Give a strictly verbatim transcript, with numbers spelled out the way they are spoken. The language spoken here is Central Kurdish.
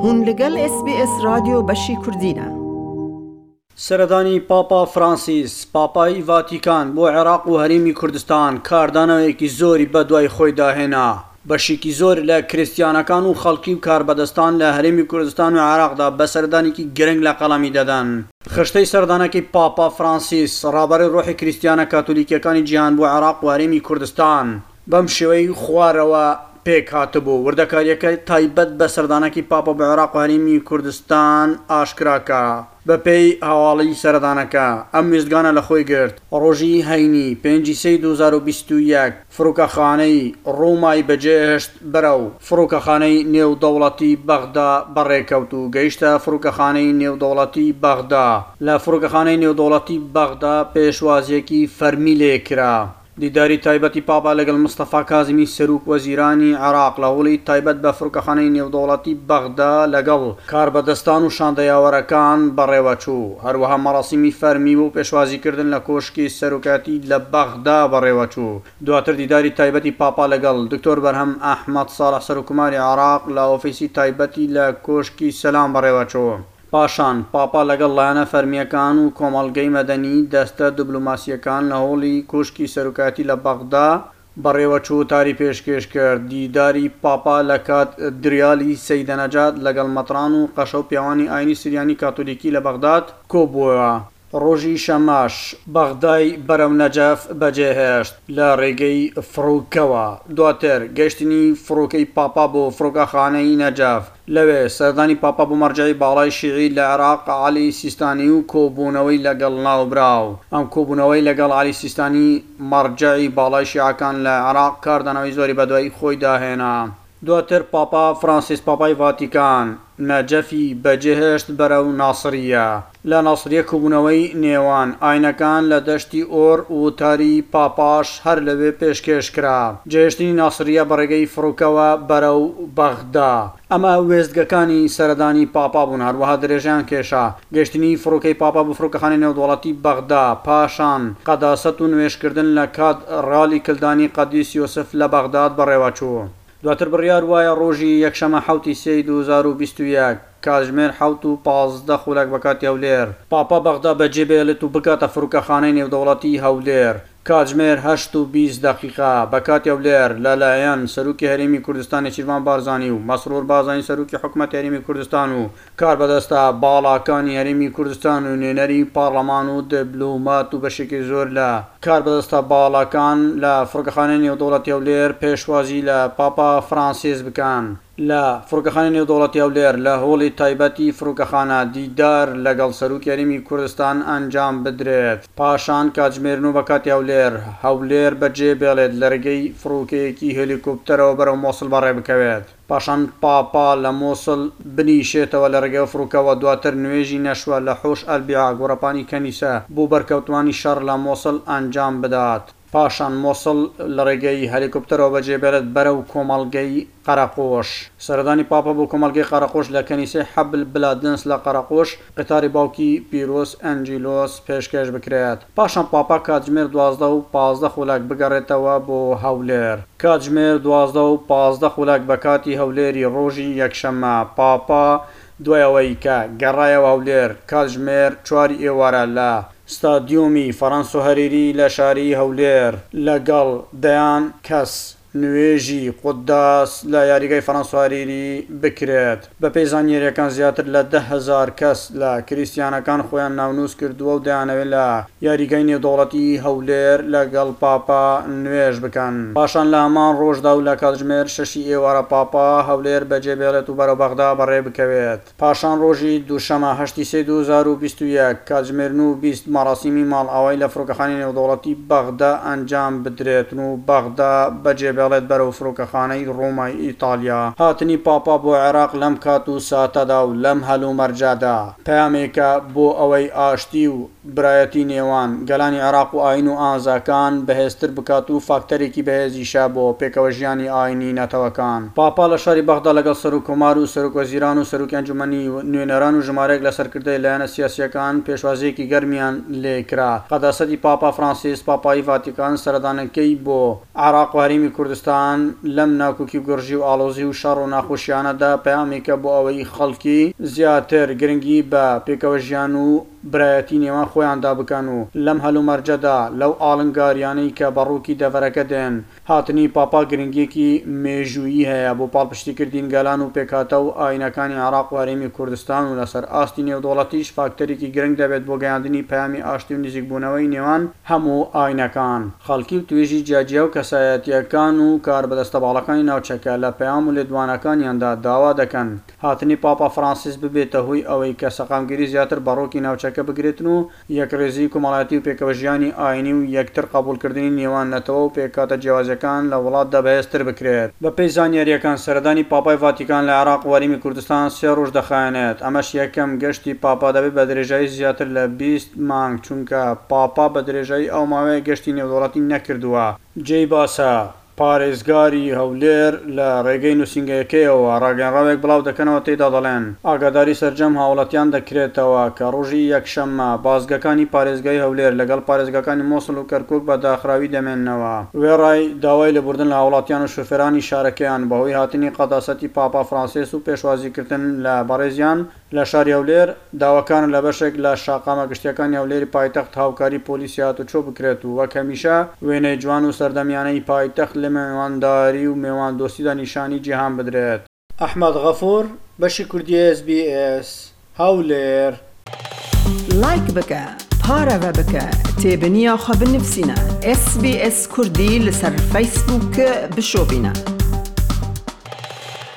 بوون لەگەڵ اس بی اس رادیۆ بەشی کوردینە. سەردانی پاپا فرانسیس پاپای ڤاتیکان بۆ عێراق و هەرێمی کوردستان کاردانەوەیەکی زۆری بەدوای خۆی داهێنا. بەشێکی زۆر لە کریستیانەکان و خەڵکی و کاربەدەستان لە هەرێمی کوردستان و عێراقدا بە سەردانێکی گرنگ لە قەڵەمی دەدەن. خشتەی سەردانەکەی پاپا فرانسیس ڕابەرەی ڕۆحی کریستیانە کاتۆلیکیەکانی جیهان بۆ عێراق و هەرێمی کوردستان بەم شێوەی خوارەوە پێک هاتبوو. وردەکاریەکە تایبەت بە سەردانەکەی پاپا بە عێراق و هەرێمی کوردستان ئاشکراکە. بەپێی هەواڵی سەردانەکە ئەم وێستگانە لە خۆی گرت ڕۆژی هەینی پێنجی سەی دوو هەزار و بیست و یەک فڕۆکەخانەی ڕۆمای بەجێهێشت بەرەو فڕۆکەخانەی نێودەوڵەتی بەغدا بەڕێکەوت و گەیشتە فڕۆکەخانەی نێودەوڵەتی بەغدا. لە فڕۆکەخانەی نێودەوڵەتی بەغدا پێشوازیەکی فەرمی لێکرا. دیداری تایبەتی پاپا لەگەڵ مستەفا کازمی سەرۆک وەزیرانی عێراق لە هەوڵی تایبەت بە فڕۆکەخانەی نێودەوڵەتی بەغدا لەگەڵ کاربەدەستان و شاندەیاوەرەکان بەڕێوەچوو. هەروەها مەراسیمی فەرمی و پێشوازیکردن لە کۆشکی سەرۆکاتی لە بەغدا بەڕێوەچوو. دواتر دیداری تایبەتی پاپا لەگەڵ دکتۆر بەرهەم ئەحمەد ساڵح سەرۆکماری عێراق لە ئۆفیسی تایبەتی لە کۆشکی سەلام بەڕێوەچوو. پاشان پاپا لەگەڵ لایەنە فەرمیەکان و کۆمەڵگەی مەدەنی دەستە دیبلۆماسیەکان لە هۆڵی کۆشکی سەرۆکاتی لە بەغدا بەڕێوەچوو تاری پێشکەش کرد. دیداری پاپا لە کات دریالی سەیدەنەجات لەگەڵ مەتران و قەشە و پیاوانی ئاینی سریانی کاتۆلیکی لە بەغداد کۆبووە. ڕۆژی شەماش بەغدای بەرەو نەجەف بەجێهێشت لە ڕێگەی فڕۆکەوە. دواتر گەشتنی فڕۆکەی پاپا بۆ فڕۆکەخانەی نەجەف. لەوێ سەردانی پاپا بۆ مەرجەی باڵای شیعی لە عێراق عەلی سیستانی و کۆبوونەوەی لەگەڵ ناوبراو. ئەم کۆبوونەوەی لەگەڵ عەلی سیستانی مەرجەی باڵای شیعەکان لە عێراق کاردانەوەی زۆری بەدوای خۆی داهێنا. دواتر پاپا فرانسیس پاپای ڤاتیکان نەجەفی بەجێهێشت بەرەو ناسریە. لە ناسریە کۆبوونەوەی نێوان ئاینەکان لە دەشتی ئۆر و تاری پاپاش هەر لەوێ پێشکەش کرا. جێهێشتنی ناسریە بەڕێگەی فڕۆکەوە بەرەو بەغدا. ئەمە وێستگەکانی سەردانی پاپا بوون. هەروەها درێژیان کێشا گەشتنی فڕۆکەی پاپا بە فڕۆکەخانەی نێودەوڵەتی بەغدا. پاشان قەداسەت و نوێشکردن لە کات ڕالی کلدانی قەدیس یۆسف لە بەغداد بەڕێوەچوو. دواتر بڕیار وایە ڕۆژی یەکشەمە حوتی سێی دوو هەزار و بیست و یەک کاتژمێر حوت و پازدە خولەک بەکاتی هەولێر پاپا بەغدا بەجێبێڵێت و بکاتە فڕۆکەخانەی نێودەوڵەتی هەولێر. کاتژمێر هەشت و بیست دەقیقە بەکاتی هەولێر لەلایەن سەرۆکی هەرێمی کوردستان نێچیروان بارزانی و مەسرۆر بارزانی سەرۆکی حکومەتی هەرێمی کوردستان و کاربەدەستە باڵاکانی هەرێمی کوردستان و نوێنەری پاڕلەمان و دیبلۆمات و بەشێکی زۆر لە کاربەدەستە باڵاکان لە فڕۆکەخانەی نێودەوڵەتی هەولێر پێشوازی لە پاپا فرانسیس بکەن. لە فڕۆکەخانەی نێودەوڵەتی هەولێر لە هۆڵی تایبەتی فڕۆکەخانە دیدار لەگەڵ سەرۆکی هەرێمی کوردستان ئەنجام بدرێت. پاشان کاتژمێر نۆ بەکاتی هەولێر هەولێر بەجێبێڵێت لە ڕێگەی فڕۆکەیەکی هێلیکۆپتەرەوە بەرەو مۆسڵ بەڕێ بکەوێت. پاشان پاپا لە مۆسڵ بنیشێتەوە لە ڕێگەی فڕۆکەوە. دواتر نوێژی نەشوە لە حۆش ئەلبیا گۆڕەپانی کەنیسە بۆ بەرکەوتوانی شەڕ لە مۆسڵ ئەنجام بدات. پاشان مۆسڵ لە ڕێگەی هەلیکۆپتەرەوە بەجێبێڵێت بەرەو کۆمەڵگەی قەرەقۆش. سەردانی پاپا بۆ کۆمەڵگەی قەرەقۆش لە کەنیسەی حەبل بلادنس لە قەرەقۆش قتاری باوکی پیرۆس ئەنجیلۆس پێشکەش بکرێت. پاشان پاپا کاتژمێر دوازدە و پازدە خولەک بگەڕێتەوە بۆ هەولێر. کاتژمێر دوازدە و پازدە خولەک بەکاتی هەولێری ڕۆژی یەکشەمە پاپا دوایەوەی کە گەڕایەوە هەولێر کاتژمێر چواری ئێوارە لە ستادیۆمی فەرەنس و هەریری لە شاری هەولێر لەگەڵ دەیان کەس نوێژی قوداس لە یاریگای فەرەنس و هەریری بکرێت. بە پێی زانیاریەکان زیاتر لە دە هەزار کەس لە کریستیانەکان خۆیان ناونووس کردووە و دەیانەوێت لە یاریگای نێودەوڵەتی هەولێر لەگەڵ پاپا نوێژ بکەن. پاشان لە هەمان ڕۆژدا و لە کاتژمێر شەشی ئێوارە پاپا هەولێر بەجێبێڵێت و بەرەو بەغدا بەڕێ بکەوێت. پاشان ڕۆژی دووشەمە هەشتی سێی دوو هەزار و بیست و یەک کاتژمێر نۆ و بیست مەراسیمی ماڵئاوای لە فڕۆکەخانەی نێودەوڵەتی بەغدا ئەنجام بدرێتن و بەغدا بەجێبێڵێت بەرەو فڕۆکەخانەی ڕۆمای ئیتالیا. هاتنی پاپا بۆ عێراق لەم کات و ساتەدا و لەم هەلومەرجادا پەیامێکە بۆ ئەوەی ئاشتی و برایەتی نێوان گەلانی عێراق و ئاین و ئازاکان بەهێزتر بکات و فاکتەرێکی بەهێزیشە بۆ پێکەوە ژیانی ئاینی نەتەوەکان. پاپا لە شاری بەغدا لەگەڵ سەرۆکۆمار و سەرۆکوەزیران و سەرۆکی ئەنجومەنی نوێنەران و ژمارەیەک لە سەرکردەی لایەنە سیاسیەکان پێشوازیەکی گەرمیان لێکرا. قەداسەتی پاپا فرانسیس پاپای ڤاتیکان سەردانەکەی بۆ عێراق و هەرێمی کوردستان کوردستان لەم ناکۆکی گورژی و ئاڵۆزی و شەڕ و ناخۆشیانەدا پەیامێکە بۆ ئەوەی خەڵکی زیاتر گرنگی بە پێکەوە ژیان و برایەتی نێوان خۆیاندا بکەن و لەم هەلومەرجەدا لەو ئاڵنگاریانەی کە بەڕووکی دەڤەرەکە دێن هاتنی پاپا گرنگیەکی مێژوویی هەیە بۆ پاڵپشتیکردین گەلان و پێکاتە و ئاینەکانی عێراق و هەرێمی کوردستان و لەسەر ئاستی نێودوڵەتیش فاکتەرێکی گرنگ دەبێت بۆ گەیاندنی پەیامی ئاشتی و نزیکبوونەوەی نێوان هەموو ئاینەکان خەڵکی و توێژی جیاجیا و کەسایەتیەکان و کار بەدەستە باڵەکانی ناوچەکە لە پەیام و لێدوانەکانیاندا داوا دەکەن هاتنی پاپا فرانسیس ببێتە هۆی ئەوەی کە سەقامگیری زیاتر بەڕۆکی ناوچەکە بگرێتن و یەکڕێزی کۆمەڵایەتی و پێکەوە ژیانی ئاینی و یەکتر قبولکردنی نێوان نەتەوە و پێکاتە جیاوازەکان لە وڵاتدا بەهێزتر بکرێت بە پێی زانیاریەکان سەردانی پاپای ڤاتیکان لە عێراق و هەرێمی کوردستان سێ ڕۆژ دەخایەنێت ئەمەش یەکەم گەشتی پاپا دەبێت بە درێژایی زیاتر لە بیست مانگ چونکە پاپا بە درێژایی ئەو ماوەیە گەشتی نێودوڵەتی نەکردووە جێی باسە پارێزگاری هەولێر لە ڕێگەی نووسنگەکەیەوە ڕاگەنراوێک بڵاو دەکەنەوە تێدا دەڵێن ئاگاداری سەرجەم هاوڵەتیان دەکرێتەوە کە ڕۆژی یەکشەممە بازگەکانی پارێزگای هەولێر لەگەڵ پارێزگەکانی مۆسڵ و کەرکووک بە داخراوی دەمێننەوە وێڕای داوای لەبوردن لە هاوڵاتیان و شوفێرانی شارەکەیان بەهۆی هاتنی قەداسەتی پاپا فرانسیس و پێشوازیکردن لە بەڕێزیان لە شاری هەولێر داواکان لە بەشێک لە شاقامە گشتیەکانی هەولێری پایتەخت هاوکاری پۆلیسی هاتوچۆ بکرێت و وەک هەمیشە وێنەی جوان و سەردەمیانەی پایتەخت لە میوانداری و میوان دۆستیدا نیشانی جیهان بدرێت ئەحمەد غەفوور بەشی کوردی اس بی اس هەولێر لایک بکە پارەوە بکە تێبنییا خە بنفسینە اس بی اس کوردی لەسەر فەیسبووک بشۆبینە